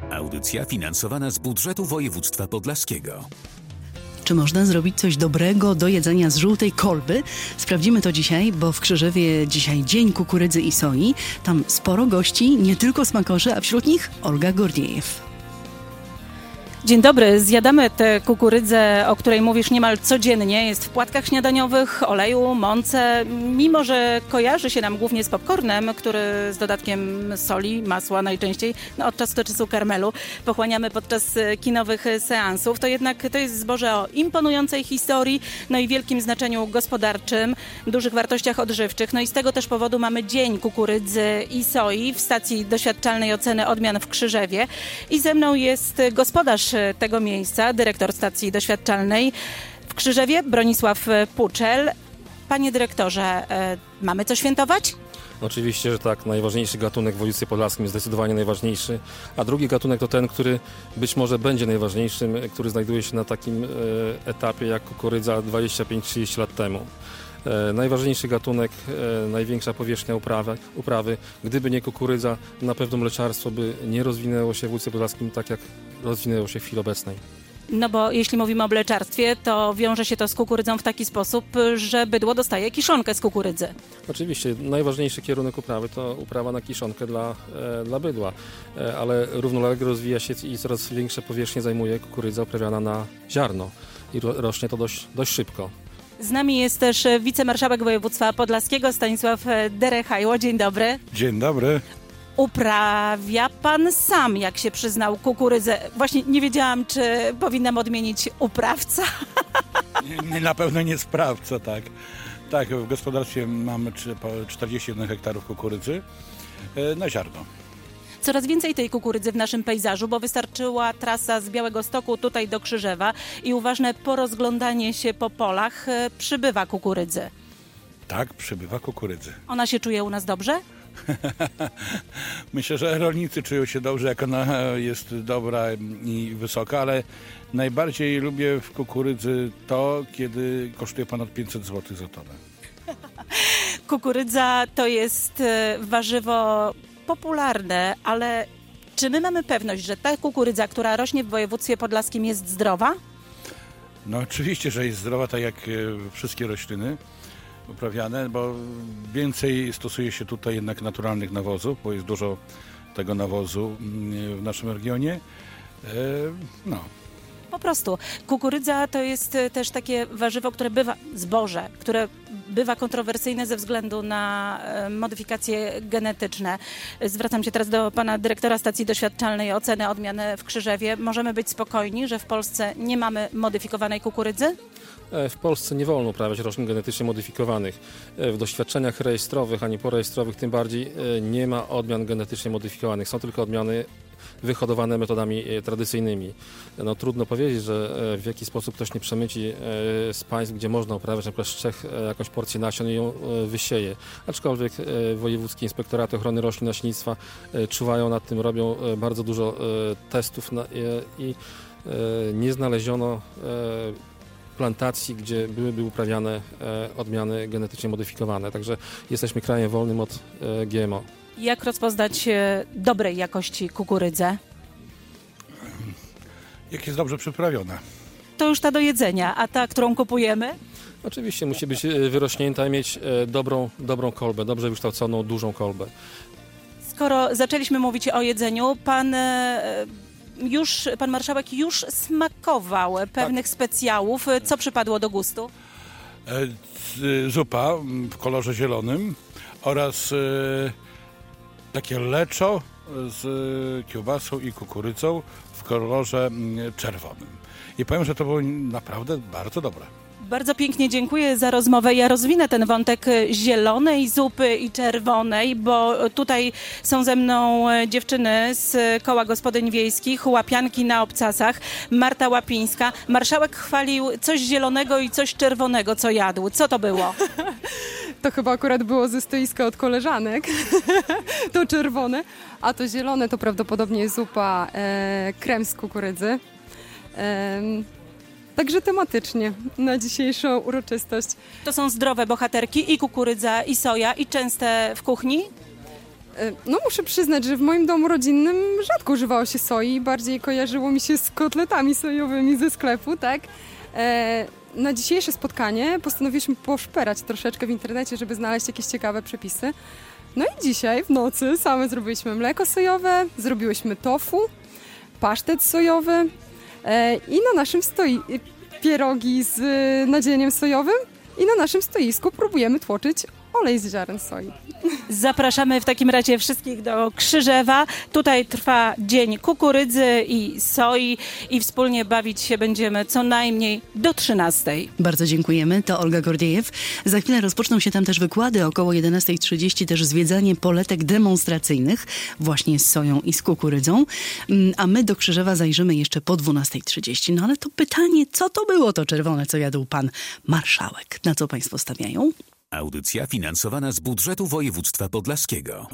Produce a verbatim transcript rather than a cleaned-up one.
Audycja finansowana z budżetu województwa podlaskiego. Czy można zrobić coś dobrego do jedzenia z żółtej kolby? Sprawdzimy to dzisiaj, bo w Krzyżewie dzisiaj Dzień Kukurydzy i Soi. Tam sporo gości, nie tylko smakoszy, a wśród nich Olga Gordiejew. Dzień dobry, zjadamy tę kukurydzę, o której mówisz niemal codziennie. Jest w płatkach śniadaniowych, oleju, mące. Mimo że kojarzy się nam głównie z popcornem, który z dodatkiem soli, masła najczęściej, no od czasu do czasu karmelu, pochłaniamy podczas kinowych seansów, to jednak to jest zboże o imponującej historii, no i wielkim znaczeniu gospodarczym, dużych wartościach odżywczych. No i z tego też powodu mamy Dzień Kukurydzy i Soi w stacji doświadczalnej oceny odmian w Krzyżewie. I ze mną jest gospodarz tego miejsca, dyrektor stacji doświadczalnej w Krzyżewie, Bronisław Puczel. Panie dyrektorze, mamy co świętować? Oczywiście, że tak. Najważniejszy gatunek w województwie podlaskim jest zdecydowanie najważniejszy, a drugi gatunek to ten, który być może będzie najważniejszym, który znajduje się na takim etapie jak kukurydza dwadzieścia pięć trzydzieści lat temu. E, najważniejszy gatunek, e, największa powierzchnia uprawy, uprawy. Gdyby nie kukurydza, na pewno mleczarstwo by nie rozwinęło się w województwie podlaskim tak, jak rozwinęło się w chwili obecnej. No bo jeśli mówimy o mleczarstwie, to wiąże się to z kukurydzą w taki sposób, że bydło dostaje kiszonkę z kukurydzy. Oczywiście, najważniejszy kierunek uprawy to uprawa na kiszonkę dla, e, dla bydła, e, ale równolegle rozwija się i coraz większe powierzchnie zajmuje kukurydza uprawiana na ziarno i ro, rośnie to dość, dość szybko. Z nami jest też wicemarszałek województwa podlaskiego Stanisław Derechajło. Dzień dobry. Dzień dobry. Uprawia pan sam, jak się przyznał, kukurydzę. Właśnie nie wiedziałam, czy powinnam odmienić uprawca. Nie, nie, na pewno nie sprawca, tak. Tak, w gospodarstwie mamy czterdzieści jeden hektarów kukurydzy na ziarno. Coraz więcej tej kukurydzy w naszym pejzażu, bo wystarczyła trasa z Białegostoku tutaj do Krzyżewa i uważne porozglądanie się po polach, przybywa kukurydzy. Tak, przybywa kukurydzy. Ona się czuje u nas dobrze? Myślę, że rolnicy czują się dobrze, jak ona jest dobra i wysoka, ale najbardziej lubię w kukurydzy to, kiedy kosztuje ponad pięćset złotych za tonę. Kukurydza to jest warzywo popularne, ale czy my mamy pewność, że ta kukurydza, która rośnie w województwie podlaskim, jest zdrowa? No oczywiście, że jest zdrowa, tak jak wszystkie rośliny uprawiane, bo więcej stosuje się tutaj jednak naturalnych nawozów, bo jest dużo tego nawozu w naszym regionie. No. Po prostu. Kukurydza to jest też takie warzywo, które bywa, zboże, które bywa kontrowersyjne ze względu na modyfikacje genetyczne. Zwracam się teraz do pana dyrektora stacji doświadczalnej oceny odmian w Krzyżewie. Możemy być spokojni, że w Polsce nie mamy modyfikowanej kukurydzy? W Polsce nie wolno uprawiać roślin genetycznie modyfikowanych. W doświadczeniach rejestrowych, ani porejestrowych tym bardziej nie ma odmian genetycznie modyfikowanych. Są tylko odmiany wyhodowane metodami tradycyjnymi. No, trudno powiedzieć, że w jaki sposób ktoś nie przemyci z państw, gdzie można uprawiać na przykład z Czech jakąś porcję nasion i ją wysieje. Aczkolwiek wojewódzkie inspektoraty ochrony roślin i nasiennictwa czuwają nad tym, robią bardzo dużo testów i nie znaleziono plantacji, gdzie byłyby uprawiane odmiany genetycznie modyfikowane. Także jesteśmy krajem wolnym od G M O. Jak rozpoznać dobrej jakości kukurydzę? Jak jest dobrze przyprawiona. To już ta do jedzenia, a ta, którą kupujemy? Oczywiście musi być wyrośnięta i mieć dobrą, dobrą kolbę, dobrze wykształconą, dużą kolbę. Skoro zaczęliśmy mówić o jedzeniu, pan już, pan marszałek już smakował pewnych tak. specjałów. Co przypadło do gustu? Zupa w kolorze zielonym oraz takie leczo z kiełbasą i kukurydzą w kolorze czerwonym. I powiem, że to było naprawdę bardzo dobre. Bardzo pięknie dziękuję za rozmowę. Ja rozwinę ten wątek zielonej zupy i czerwonej, bo tutaj są ze mną dziewczyny z Koła Gospodyń Wiejskich, łapianki na obcasach, Marta Łapińska. Marszałek chwalił coś zielonego i coś czerwonego, co jadł. Co to było? To chyba akurat było ze stoiska od koleżanek, to czerwone, a to zielone to prawdopodobnie zupa, e, krem z kukurydzy. E, Także tematycznie na dzisiejszą uroczystość. To są zdrowe bohaterki i kukurydza, i soja, i częste w kuchni? E, No muszę przyznać, że w moim domu rodzinnym rzadko używało się soi, bardziej kojarzyło mi się z kotletami sojowymi ze sklepu, tak? E, Na dzisiejsze spotkanie postanowiliśmy poszperać troszeczkę w internecie, żeby znaleźć jakieś ciekawe przepisy. No i dzisiaj w nocy same zrobiliśmy mleko sojowe, zrobiłyśmy tofu, pasztet sojowy e, i na naszym stoi pierogi z e, nadzieniem sojowym i na naszym stoisku próbujemy tłoczyć olej z ziaren soi. Zapraszamy w takim razie wszystkich do Krzyżewa. Tutaj trwa dzień kukurydzy i soi i wspólnie bawić się będziemy co najmniej do trzynastej. Bardzo dziękujemy. To Olga Gordiejew. Za chwilę rozpoczną się tam też wykłady. Około jedenasta trzydzieści też zwiedzanie poletek demonstracyjnych właśnie z soją i z kukurydzą. Mm, A my do Krzyżewa zajrzymy jeszcze po dwunasta trzydzieści. No ale to pytanie, co to było to czerwone, co jadł pan marszałek? Na co państwo stawiają? Audycja finansowana z budżetu województwa podlaskiego.